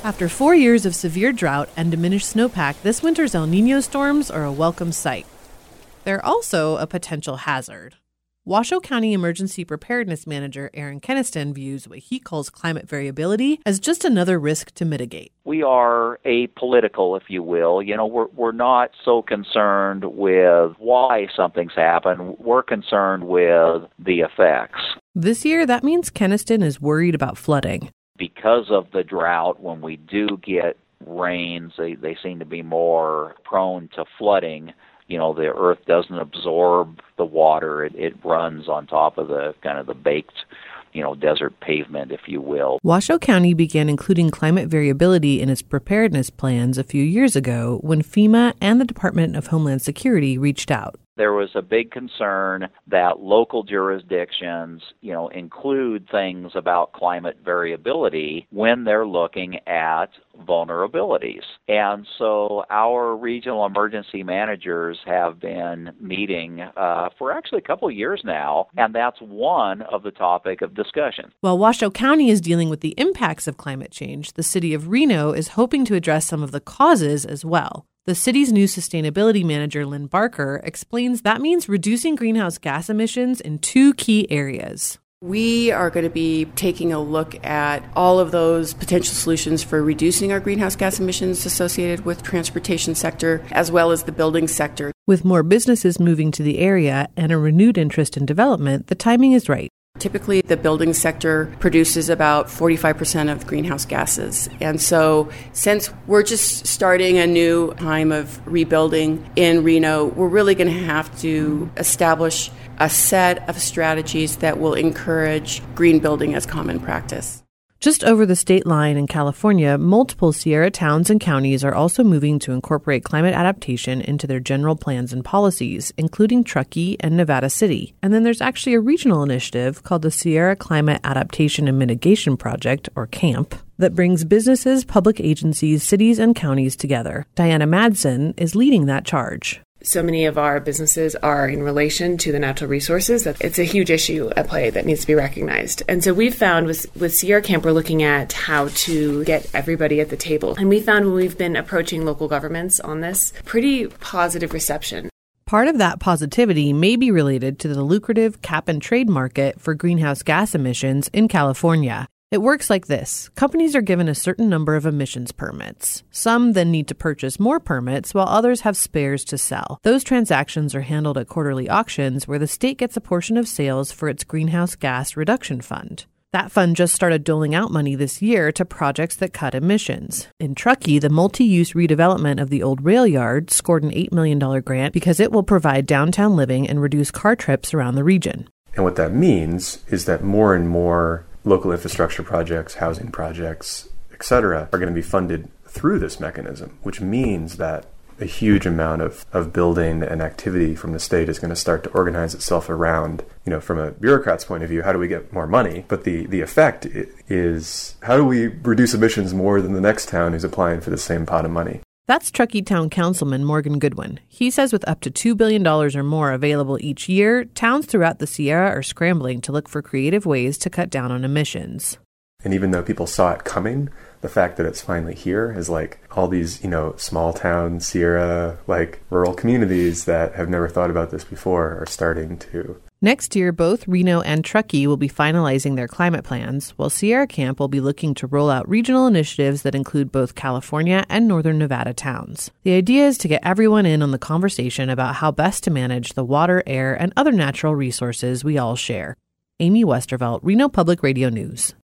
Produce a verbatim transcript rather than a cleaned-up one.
After four years of severe drought and diminished snowpack, this winter's El Niño storms are a welcome sight. They're also a potential hazard. Washoe County Emergency Preparedness Manager Aaron Keniston views what he calls climate variability as just another risk to mitigate. We are apolitical, if you will. You know, we're we're not so concerned with why something's happened. We're concerned with the effects. This year, that means Keniston is worried about flooding. Because of the drought, when we do get rains, they, they seem to be more prone to flooding. You know, the earth doesn't absorb the water. It, it runs on top of the kind of the baked, you know, desert pavement, if you will. Washoe County began including climate variability in its preparedness plans a few years ago when FEMA and the Department of Homeland Security reached out. There was a big concern that local jurisdictions, you know, include things about climate variability when they're looking at vulnerabilities. And so our regional emergency managers have been meeting uh, for actually a couple of years now, and that's one of the topic of discussion. While Washoe County is dealing with the impacts of climate change, the city of Reno is hoping to address some of the causes as well. The city's new sustainability manager, Lynn Barker, explains that means reducing greenhouse gas emissions in two key areas. We are going to be taking a look at all of those potential solutions for reducing our greenhouse gas emissions associated with transportation sector as well as the building sector. With more businesses moving to the area and a renewed interest in development, the timing is right. Typically, the building sector produces about forty-five percent of greenhouse gases. And so since we're just starting a new time of rebuilding in Reno, we're really going to have to establish a set of strategies that will encourage green building as common practice. Just over the state line in California, multiple Sierra towns and counties are also moving to incorporate climate adaptation into their general plans and policies, including Truckee and Nevada City. And then there's actually a regional initiative called the Sierra Climate Adaptation and Mitigation Project, or CAMP, that brings businesses, public agencies, cities, and counties together. Diana Madsen is leading that charge. So many of our businesses are in relation to the natural resources. That it's a huge issue at play that needs to be recognized. And so we've found with, with Sierra Camp, we're looking at how to get everybody at the table. And we found when we've been approaching local governments on this, pretty positive reception. Part of that positivity may be related to the lucrative cap and trade market for greenhouse gas emissions in California. It works like this. Companies are given a certain number of emissions permits. Some then need to purchase more permits, while others have spares to sell. Those transactions are handled at quarterly auctions where the state gets a portion of sales for its greenhouse gas reduction fund. That fund just started doling out money this year to projects that cut emissions. In Truckee, the multi-use redevelopment of the old rail yard scored an eight million dollars grant because it will provide downtown living and reduce car trips around the region. And what that means is that more and more local infrastructure projects, housing projects, et cetera, are going to be funded through this mechanism, which means that a huge amount of, of building and activity from the state is going to start to organize itself around, you know, from a bureaucrat's point of view, how do we get more money? But the, the effect is, how do we reduce emissions more than the next town who's applying for the same pot of money? That's Truckee Town Councilman Morgan Goodwin. He says with up to two billion dollars or more available each year, towns throughout the Sierra are scrambling to look for creative ways to cut down on emissions. And even though people saw it coming, the fact that it's finally here is like all these, you know, small town Sierra, like rural communities that have never thought about this before are starting to. Next year, both Reno and Truckee will be finalizing their climate plans, while Sierra Camp will be looking to roll out regional initiatives that include both California and northern Nevada towns. The idea is to get everyone in on the conversation about how best to manage the water, air, and other natural resources we all share. Amy Westervelt, Reno Public Radio News.